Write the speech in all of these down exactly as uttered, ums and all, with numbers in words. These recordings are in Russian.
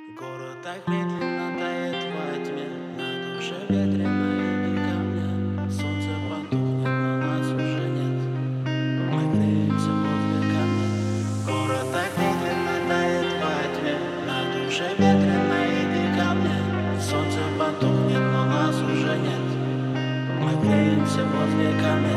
Город так медленно тает во тьме, на душе ветрено и камня. Солнце потухнет, но нас уже нет. Мы греемся возле камня. Город так медленно тает во тьме, на душе ветрено и камня. Солнце потухнет, но нас уже нет. Мы греемся возле камня.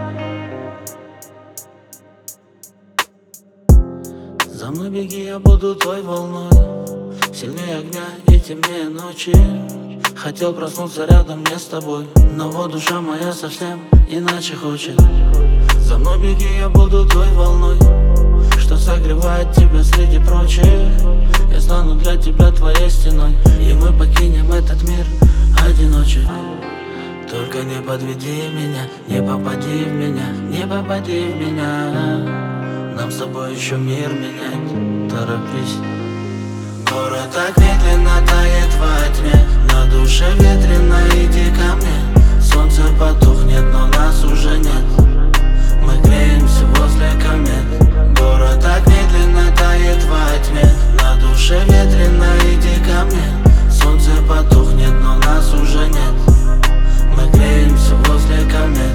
За мной беги, я буду той волной, сильнее огня и темнее ночи. Хотел проснуться рядом мне с тобой, но вот душа моя совсем иначе хочет. За мной беги, я буду той волной, что согревает тебя среди прочих. Я стану для тебя твоей стеной, и мы покинем этот мир одиночек. Только не подведи меня, не попади в меня, не попади в меня. Нам с тобой еще мир менять, торопись. Город так медленно тает во тьме, на душе ветрено, иди ко мне. Солнце потухнет, но нас уже нет. Мы греемся возле комет. Город так медленно тает во тьме, на душе ветрено, иди ко мне. Солнце потухнет, но нас уже нет. Мы греемся возле комет.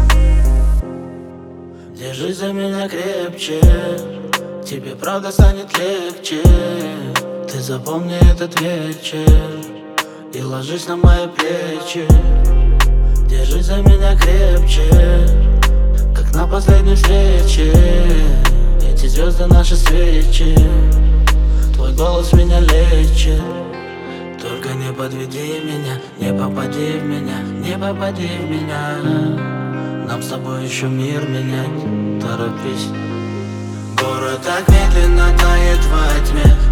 Держись за меня крепче, тебе правда станет легче. Ты запомни этот вечер и ложись на мои плечи. Держись за меня крепче, как на последней встрече. Эти звезды наши свечи, твой голос меня лечит. Только не подведи меня, не попади в меня, не попади в меня. Нам с тобой еще мир менять, торопись. Город так медленно тает во тьме,